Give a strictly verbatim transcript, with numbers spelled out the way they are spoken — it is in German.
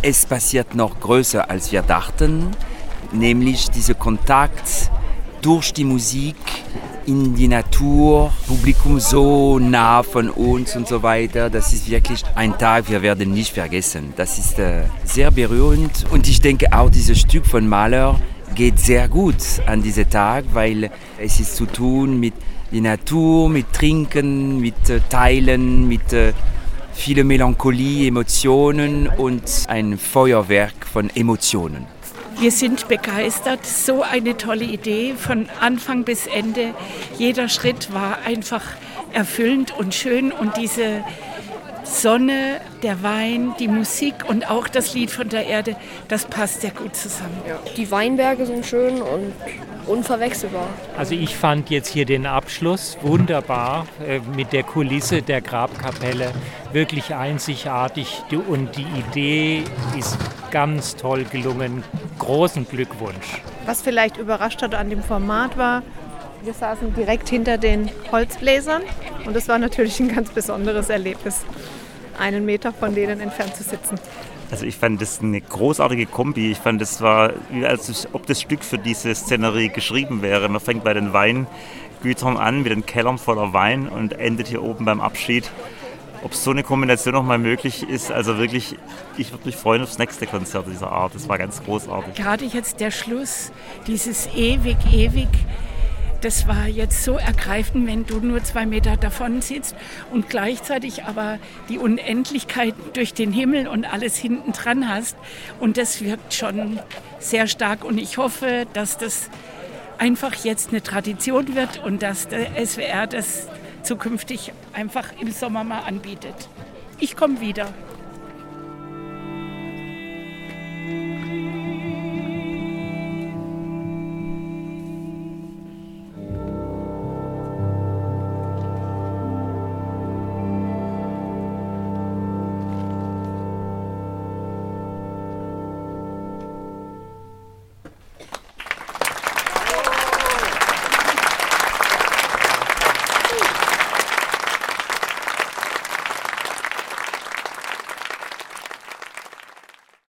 es passiert noch größer, als wir dachten, nämlich dieser Kontakt durch die Musik in die Natur, Publikum so nah von uns und so weiter. Das ist wirklich ein Tag, wir werden nicht vergessen. Das ist äh, sehr berührend und ich denke auch, dieses Stück von Mahler geht sehr gut an diesen Tag, weil es ist zu tun mit der Natur, mit Trinken, mit äh, Teilen, mit äh, viele Melancholie, Emotionen und ein Feuerwerk von Emotionen. Wir sind begeistert, so eine tolle Idee von Anfang bis Ende. Jeder Schritt war einfach erfüllend und schön und diese Sonne, der Wein, die Musik und auch das Lied von der Erde, das passt sehr gut zusammen. Ja. Die Weinberge sind schön und unverwechselbar. Also ich fand jetzt hier den Abschluss wunderbar äh, mit der Kulisse der Grabkapelle, wirklich einzigartig und die Idee ist ganz toll gelungen. Großen Glückwunsch. Was vielleicht überrascht hat an dem Format war, wir saßen direkt hinter den Holzbläsern und es war natürlich ein ganz besonderes Erlebnis, einen Meter von denen entfernt zu sitzen. Also ich fand das eine großartige Kombi. Ich fand, das war, als ob das Stück für diese Szenerie geschrieben wäre. Man fängt bei den Weingütern an, mit den Kellern voller Wein und endet hier oben beim Abschied. Ob so eine Kombination nochmal möglich ist, also wirklich, ich würde mich freuen aufs nächste Konzert dieser Art. Das war ganz großartig. Gerade jetzt der Schluss, dieses ewig, ewig, das war jetzt so ergreifend, wenn du nur zwei Meter davon sitzt und gleichzeitig aber die Unendlichkeit durch den Himmel und alles hinten dran hast. Und das wirkt schon sehr stark. Und ich hoffe, dass das einfach jetzt eine Tradition wird und dass der S W R das zukünftig einfach im Sommer mal anbietet. Ich komme wieder.